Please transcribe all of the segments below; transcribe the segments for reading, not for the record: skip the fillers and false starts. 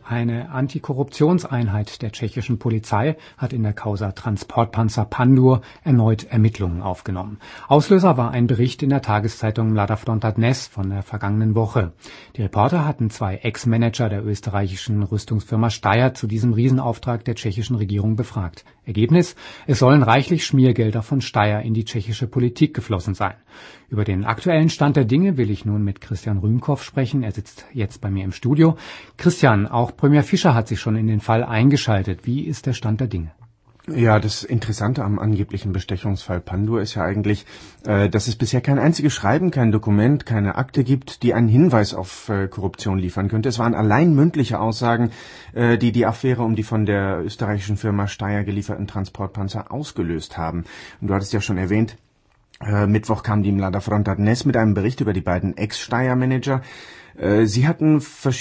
Eine Antikorruptionseinheit der tschechischen Polizei hat in der Causa Transportpanzer Pandur erneut Ermittlungen aufgenommen. Auslöser war ein Bericht in der Tageszeitung Mladá Fronta Dnes von der vergangenen Woche. Die Reporter hatten 2 Ex-Manager der österreichischen Rüstungsfirma Steyr zu diesem Riesenauftrag der tschechischen Regierung befragt. Ergebnis: Es sollen reichlich Schmiergelder von Steyr in die tschechische Politik geflossen sein. Über den aktuellen Stand der Dinge will ich nun mit Christian Rühmkoff sprechen. Er sitzt jetzt bei mir im Studio. Christian, auch Premier Fischer hat sich schon in den Fall eingeschaltet. Wie ist der Stand der Dinge? Ja, das Interessante am angeblichen Bestechungsfall Pandur ist ja eigentlich, dass es bisher kein einziges Schreiben, kein Dokument, keine Akte gibt, die einen Hinweis auf Korruption liefern könnte. Es waren allein mündliche Aussagen, die die Affäre um die von der österreichischen Firma Steyr gelieferten Transportpanzer ausgelöst haben. Und du hattest ja schon erwähnt, Mittwoch kam die Mladá Fronta Dnes mit einem Bericht über die beiden Ex-Steyr-Manager. Sie hatten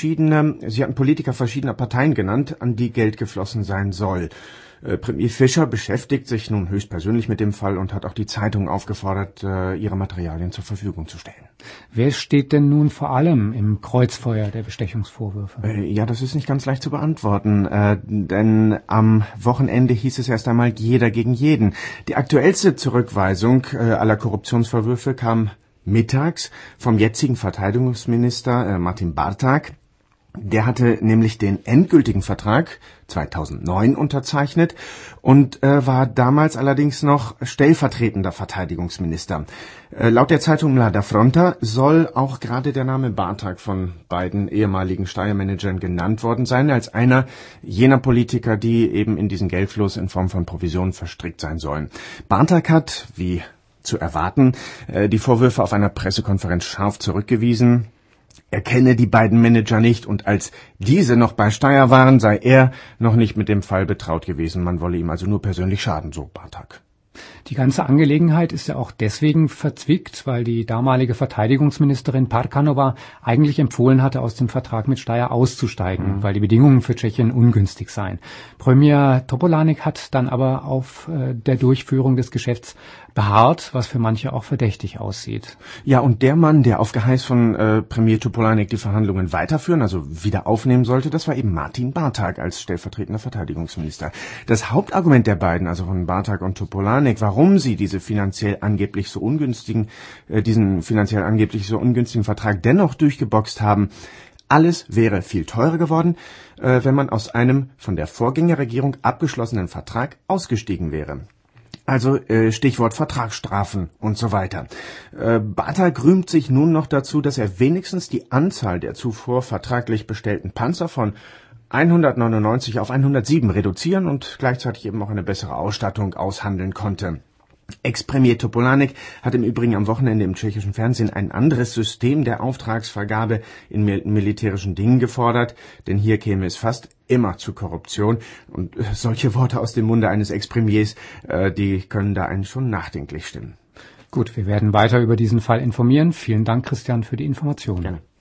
Politiker verschiedener Parteien genannt, an die Geld geflossen sein soll. Premier Fischer beschäftigt sich nun höchstpersönlich mit dem Fall und hat auch die Zeitung aufgefordert, ihre Materialien zur Verfügung zu stellen. Wer steht denn nun vor allem im Kreuzfeuer der Bestechungsvorwürfe? Ja, das ist nicht ganz leicht zu beantworten, denn am Wochenende hieß es erst einmal jeder gegen jeden. Die aktuellste Zurückweisung aller Korruptionsvorwürfe kam mittags vom jetzigen Verteidigungsminister Martin Barták. Der hatte nämlich den endgültigen Vertrag 2009 unterzeichnet und war damals allerdings noch stellvertretender Verteidigungsminister. Laut der Zeitung Mladá Fronta soll auch gerade der Name Barták von beiden ehemaligen Steyr-Managern genannt worden sein, als einer jener Politiker, die eben in diesen Geldfluss in Form von Provisionen verstrickt sein sollen. Barták hat, wie zu erwarten, die Vorwürfe auf einer Pressekonferenz scharf zurückgewiesen. Er kenne die beiden Manager nicht und als diese noch bei Steyr waren, sei er noch nicht mit dem Fall betraut gewesen. Man wolle ihm also nur persönlich schaden, so Barták. Die ganze Angelegenheit ist ja auch deswegen verzwickt, weil die damalige Verteidigungsministerin Parkanová eigentlich empfohlen hatte, aus dem Vertrag mit Steyr auszusteigen, weil die Bedingungen für Tschechien ungünstig seien. Premier Topolánek hat dann aber auf der Durchführung des Geschäfts beharrt, was für manche auch verdächtig aussieht. Ja, und der Mann, der auf Geheiß von Premier Topolánek die Verhandlungen weiterführen, also wieder aufnehmen sollte, das war eben Martin Barták als stellvertretender Verteidigungsminister. Das Hauptargument der beiden, also von Barták und Topolánek, warum sie diesen finanziell angeblich so ungünstigen Vertrag dennoch durchgeboxt haben: Alles wäre viel teurer geworden, wenn man aus einem von der Vorgängerregierung abgeschlossenen Vertrag ausgestiegen wäre. Also Stichwort Vertragsstrafen und so weiter. Barták rühmt sich nun noch dazu, dass er wenigstens die Anzahl der zuvor vertraglich bestellten Panzer von 199 auf 107 reduzieren und gleichzeitig eben auch eine bessere Ausstattung aushandeln konnte. Ex-Premier Topolánek hat im Übrigen am Wochenende im tschechischen Fernsehen ein anderes System der Auftragsvergabe in militärischen Dingen gefordert, denn hier käme es fast immer zu Korruption. Und solche Worte aus dem Munde eines Ex-Premiers, die können da einen schon nachdenklich stimmen. Gut, wir werden weiter über diesen Fall informieren. Vielen Dank, Christian, für die Informationen. Gerne.